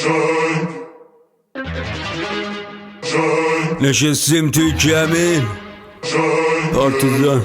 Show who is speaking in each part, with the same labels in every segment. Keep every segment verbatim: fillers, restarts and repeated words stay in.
Speaker 1: نشستیم توی کمین پارتیزان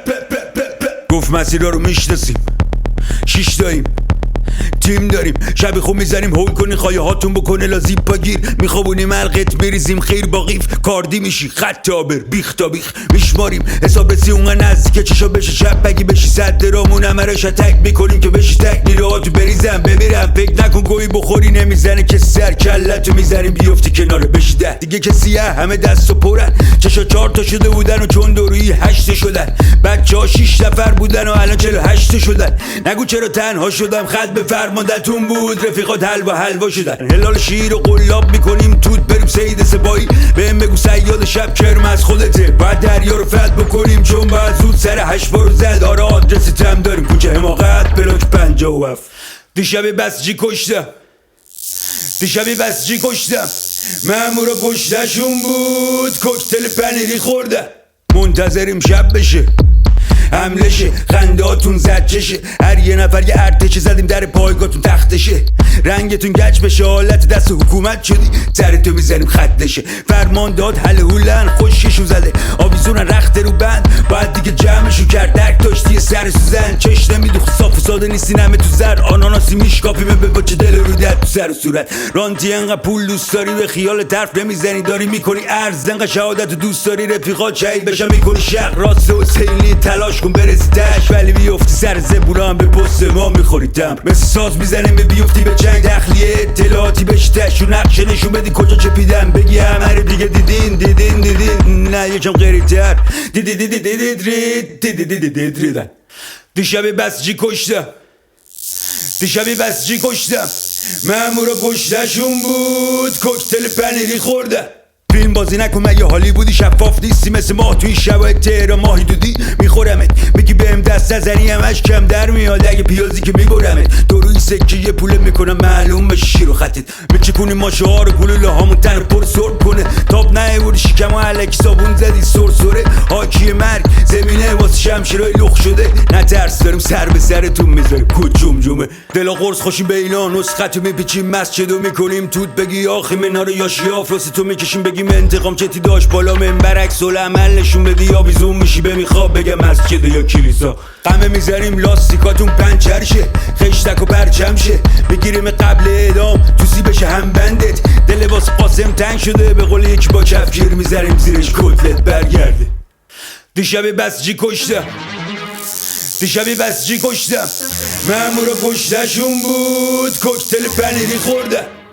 Speaker 1: گفت مسیرها رو میشناسیم، شیش داییم تیم داریم، شبی خوب میزنیم هول کنی خواهی هاتون بکنه لازیب پاگیر میخوابونیم القت میریزیم خیر با قیف کاردی میشی خط تابر بیخ تا بیخ میشماریم حساب رسی اونقدر نزدیکه چشا بشه شب بگی بشی صد درامون همه را شتک میکنیم که بشی تک نیره تو بریزم بمیرم فکر نکن گویی بخوری نمیزنه که سر کلتو میزنیم بیفتی کناره بشی ده دیگه که سیه همه دستو پرن چشا چهار تا شده بودن و چون دورویی هشت شدن بچه ها شیش نفر بودن و الان چلو هشت شدن نگو چرا تنها شدم خط به فرماندتون بود رفیقات حلوا حلوا شدن هلال شیر و قلاب میکنیم توت بریم سید سبایی بهم بگو سیاد شب کرم از خودته باید دریا رو فتح بکنیم چون باید زود سر هشت بارو زد آره آدرسی تم داریم کوچه حماقت بلاک پنجاه و هفت دیشبی بسجی کشتم دیشبی بسجی کشتم مامورا کشتشون بود کوکتل پنیری خوردم منتظریم شب بشه حمله شه خنده هاتون زد چشه هر یه نفر یه ارتشه زدیم در پایگاهتون تختشه رنگتون گچ بشه حالت دست حکومت شدی سرتو میزنیم خطشه فرمان داد حل هولن خوششون زده آویزونن رخته رو بند باید دیگه جمعشو کرد درک داشتی سر سوزن چش نمیدوخ صاف و ساده نیستی نمه تو زر آناناسی میشکافیمه به بچه دل رو دد تو سر و صورت رانتی انقدر پول دوست داری به خیال طرف نمیزنی داری میکنی ارز انقدر شهادت دوست داری رفیقات شهید بشن میکنی شق راست و سیلی تلاش کن برسی تش ولی بیفتی سر زبونا هم به پست ما میخوری دم مثل ساز میزنیم به بیفتی به جنگ داخلیه اطلاعاتی بهش تش و نقشه نشون بدی کجا چپیدم بگی همه رو دیگه دیدین دیدین دیدین نه یکم غریب‌تر دیدی دیدی دیدی دیدی دیدی دیدی دیدی دیشبی بسجی کشتم دیشبی بسجی کشتم مامورا کشتشون بود کوکتل پنیری خوردم فیلم بازی نکن مگه هالیوودی شفاف نیستی مثل ماه توی شبای تهران ماهی دودی میخورمت میگی بهم دست نزنی همش کم در میاد اگه پیازی که میبرمت دو روی سکه یه پوله میکنم معلوم بشه شیر و خطت میچکونی ماشه ها رو گلوله هامون تن پر سرب کنه تاب نیوردی شکم و علکی صابون زدی سرسره حاکی مرگ زمینه واسه شمشیرای لخ شده نترس داریم سر به سرتون میذاریم کود جمجمه دلا قرص خوشیم به اینا نسختو میپیچیم مسجدو میکنیم توت بگی آخی منار یا شیاف راستو میکشیم بگیم انتقام چتی داشت بالا من برعکس العمل نشون بدی یا بیزون میشی به میخواب بگم مسجد یا کلیسا قمه میذاریم لاستیکاتون پنچر شه خشتک و پرچم شه بگیریم قبل اعدام توسی بشه هم بندت دل واسه قاسم تنگ شده به قول یکی با کفگیر میذاریم زیرش کتلت برگرده دیشبی بسجی کشتم دیشبی بسجی کشتم مامورا کشتشون بود کوکتل پنیری خوردم